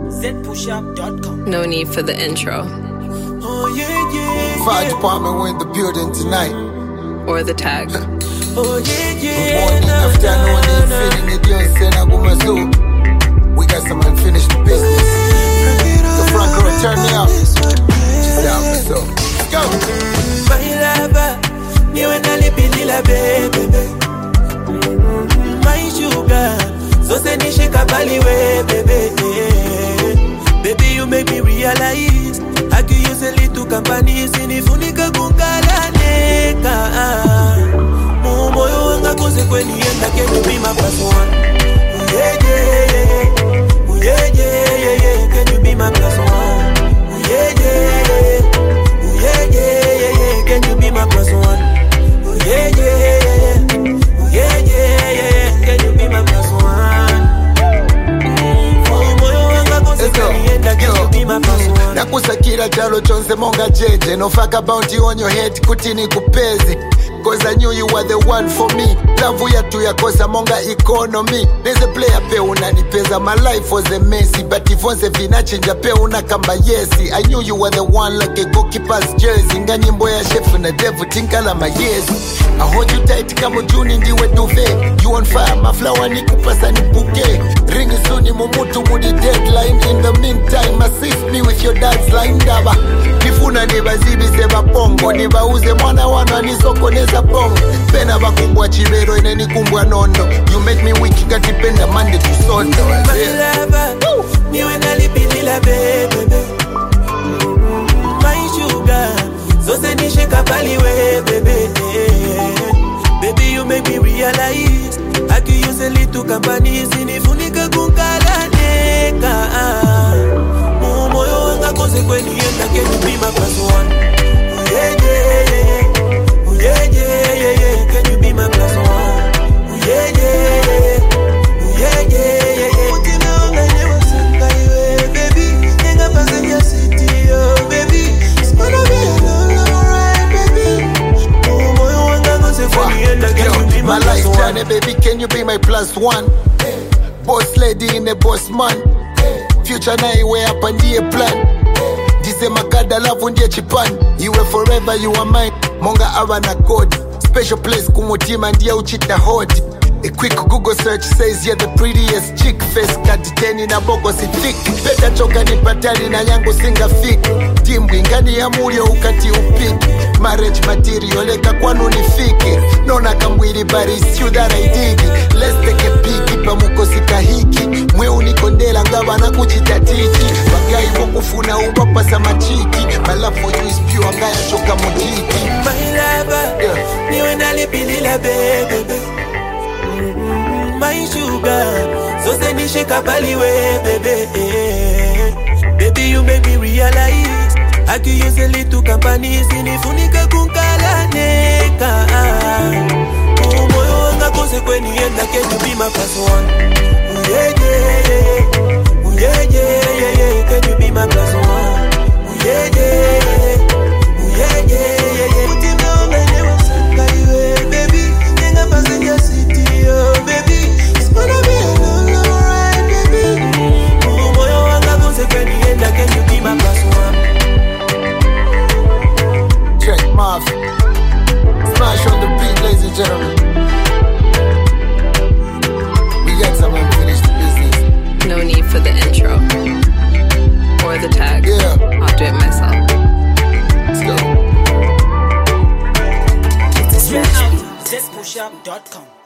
ZPushUp.com. No need for the intro. Oh yeah, yeah. Fire department, we're in the building tonight. Or the tag. Oh yeah, yeah. Good morning, afternoon, evening, it don't say na gumazo. We got some unfinished business. So Franco, turn me up. Just down for so. Let's go. My lover, you and I live la baby. My sugar, so send me shake a bally way, baby. Baby, you make me realize I could use a little company. Sinifunika kungala neka. Moyo wanga kose kweni yenda. Can you be my plus one? Yeah, yeah, yeah. Yeah, yeah, yeah. Can you be my plus one? Yeah, yeah, yeah, yeah. Can you be my plus one? Yeah, yeah, yeah. Yeah, yeah. Can you be my plus one? Moyo wanga kose kweni yenda. Can you be my plus one? Nakusakira chalo chonse monga jeje. No fuck about you on your head kutini kupezi. Cause I knew you were the one for me. Love ya tu ya kosa monga economy. There's a player pe unanipeza. My life was a messy, but if once vinachinja pe unakamba yesi. I knew you were the one like a goalkeeper's jersey. Nga nyimbo ya chef na devil tinkala mayesi. I hold you tight kama juni ndiwe duve. You on fire, my flower ni kupasa ni bouquet. Ring suni mumutu mudi deadline. In the meantime, assist me with your dad's line daba. Kifuna niba zibi seba pongo. Niba uze mwana wana nisoko neza pongo. Pena bakumbwa chibero ineni kumbwa nono. You make me weak, katipenda Monday to Sunday. My lover, you and I live la baby. My sugar, so send me shake a bally way, baby. Baby, you make me realize I could use a little company. Sinifunika kungala neka. Moyo wanga kose kweni yenda. Can you be my plus one? Yeah, yeah, yeah. Yeah, yeah, yeah. Can you be my plus one? Yeah, yeah, yeah. Yeah, yeah, yeah. Utina onga nyewa sanga iwe, baby. Nenga pasa ya city, oh, baby. It's gonna be alright, baby. Moyo wanga kose kweni yenda. Can you be my plus one? Journey, baby, can you be my plus one? Boss lady in a boss man. Future na iwe hapa ndiye plan. Jise makada love ndiye chipani. Iwe forever, you are mine. Monga awa na code. Special place kumutima ndiye uchita hodi. A quick Google search says you're the prettiest chick. Face cut 10 na bogo si thick. Peta choka ni patani na yangu singa fit. Timbwi ngani ya mulio ukati upiki. Marriage material leka kwanu nifike. Nona kamwili but it's you that I dig. Let's take a peek. Ipa mukosi kahiki. Mwe unikondela ngaba na kujitatiki. Bagai wakufuna ubapasa machiki. My love for you is pure ngaya choka mujiki. My lover, you and I live la baby. My sugar, so send me shake a bally way, baby. Baby, you make me realize I could use a little company. Sinifunika kunkala neka. Moyo wanga kose kweni yenda. Can you be my plus one? Yeah, yeah, yeah. Yeah, yeah, yeah. Can you be my plus one? Yeah, yeah, yeah. Yeah, yeah, yeah. Utina onga nyewa sanga iwe, baby. Nenga pasa ya city, oh, baby. It's gonna be alright, baby. Moyo wanga kose kweni yenda. Can you be my plus one? Check Mafia. Smash on the beat, ladies and gentlemen. We got some unfinished business. No need for the intro. Or the tag. Yeah. I'll do it myself. Let's go. ZPushUp.com.